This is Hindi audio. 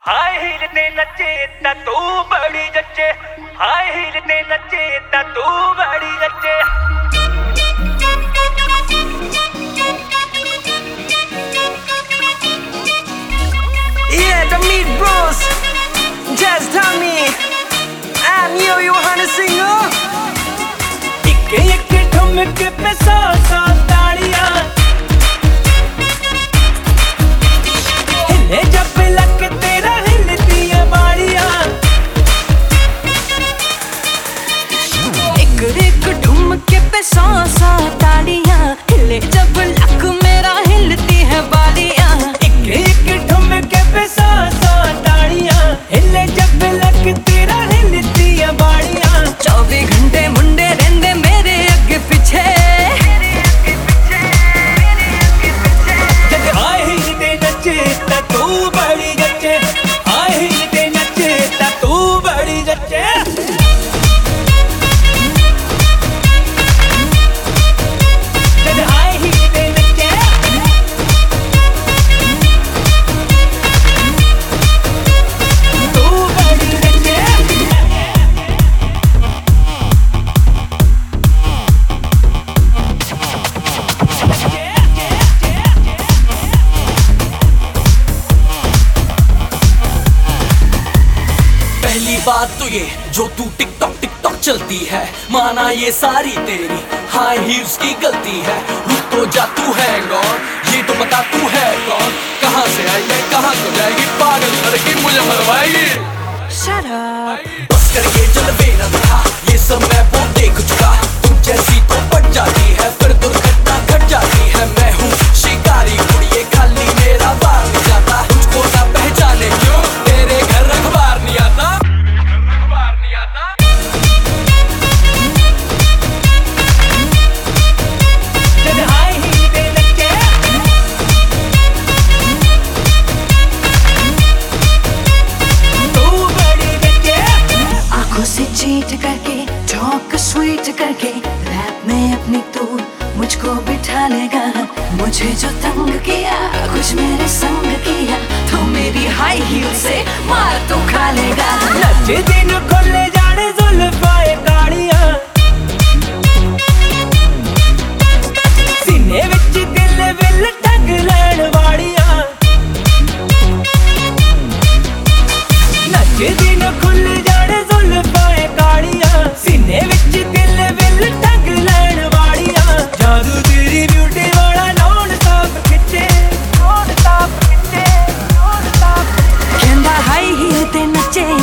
हाय हील ते नचे ता तू बड़ी जच्चे, हाय हील ते नचे ता तू बड़ी जच्चे। Yeah, the Meat Bros, Jazz Tommy, I'm Yo Honey Singer. इक्के इक्के ठुमके पे सौ सौ ताड़ियां, हिले जब लग तेरा हिलती है बाड़ियां। एक एक ठुमके पे सौ सौ ताड़ियां, हिले जब लक मेरा हिलती है बालियां। इक्के इक्के ठुमके पे सौ सौ ताड़ियां, हिले जब लग तेरा हिलती है बाड़ियां। 24 घंटे मुंडे रहंदे मेरे अगे पीछे, हाय हील ते नचे ता तू बड़ी जच्चे, हाय हील ते नचे ता तू बड़ी जच्चे। हाय हील ते नचे तू बड़ी जच्चे। पहली बात तो ये जो तू टिकटॉक टिकटॉक चलती है, माना ये सारी तेरी हाई हील्स की गलती है। रुक तो जा, तू है कौन, ये तो बता तू है कौन। कहाँ से आई है, कहाँ को जाएगी, पागल लड़की मुझे मरवाएगी। Shut up. बस करके जलवे न दिखा, ये सब मैं वो देख चुका। तुम जैसी तो पट जाती है, फिर दुर्घटना घट जाती है। मैं हूँ शिकारी कुड़िए, खाली मेरा बार नहीं जाता। तुझको ना पहचाने क्यों, तेरे घर अखबार नहीं आता। हाय हील ते नचे तू बड़ी जच्चे। आंखों से चीट करके, टॉक स्वीट करके, रैप में अपनी तू मुझको बिठा लेगा। मुझे जो तंग किया, कुछ मेरे संग किया, तो मेरी हाई हील से मार तो खा लेगा। नचे दिन खोले जाने जुल्फाए कालियां, सीने विच दिल विल टंग लैण वालियां। नचे दिन खुल जाने जुल्फाए कालियां, सीने विच दिल विल टंग लैण वालियां। जादू तेरी ब्यूटी वाला नॉन स्टॉप खिच्चे, नॉन स्टॉप खिच्चे, नॉन स्टॉप। कहंदा हाई हील ते नचे,